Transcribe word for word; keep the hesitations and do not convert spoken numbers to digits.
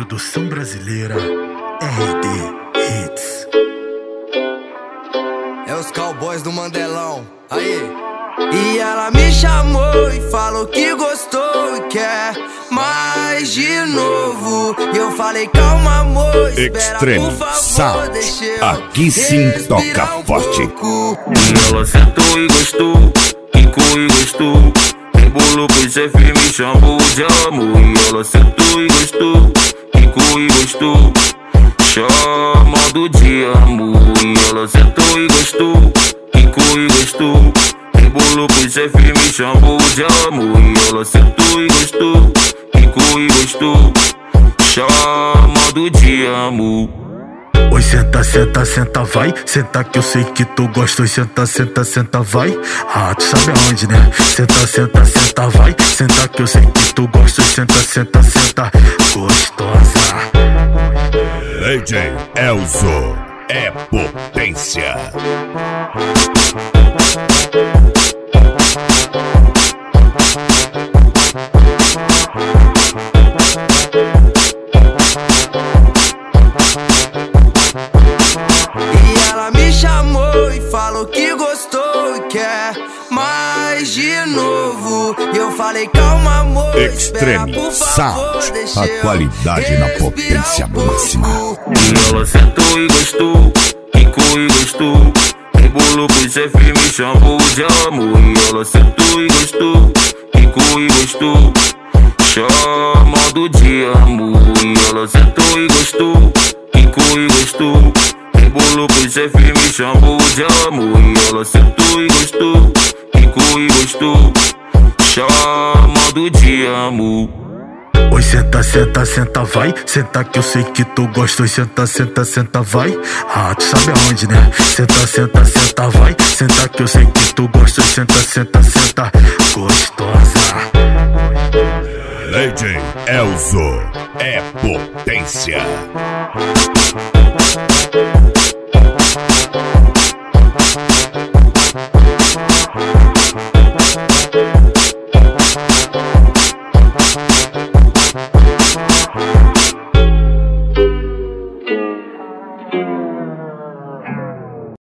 Produção brasileira R D Hits. É os cowboys do Mandelão, aí. E ela me chamou e falou que gostou e quer mais de novo. E eu falei, calma amor, espera Extreme por favor, Sound. deixa eu Aqui sim toca um forte. pouco. E ela sentou e gostou, quicou e gostou, embolou pro chefe, me chamou de amor. E ela sentou e gostou, quicou e gostou, chamando de amor. E ela sentou e gostou, quicou e gostou, embolou pro chefe, me chamou de amor. E ela sentou e gostou, quicou e gostou, chamando de amor. Oi, senta, senta, senta, vai. Senta que eu sei que tu gosta. Oi, senta, senta, senta, vai. Ah, tu sabe aonde, né? Senta, senta, senta, vai. Senta que eu sei que tu gosta. Oi, senta, senta, senta, gostosa. D J Elzo é potência. Falou que gostou e quer mais de novo. E eu falei, calma amor, Extreme espera, por favor, Sound. deixa A eu qualidade na potência um máxima. E ela sentou e gostou, quicou e gostou, embolou pro chefe, me chamou de amor. E ela sentou e gostou, quicou e gostou, chamando de amor. E ela sentou e gostou, quicou e gostou, embolou pro chefe, me chamou de amor. E ela sentou e gostou, quicou e gostou, chamando de amor. Oi, senta, senta, senta, vai. Senta que eu sei que tu gosta. Oi, senta, senta, senta, vai. Ah, tu sabe aonde, né? Senta, senta, senta, vai. Senta que eu sei que tu gosta. Oi, senta, senta, senta, gostosa. D J Elzo é potência.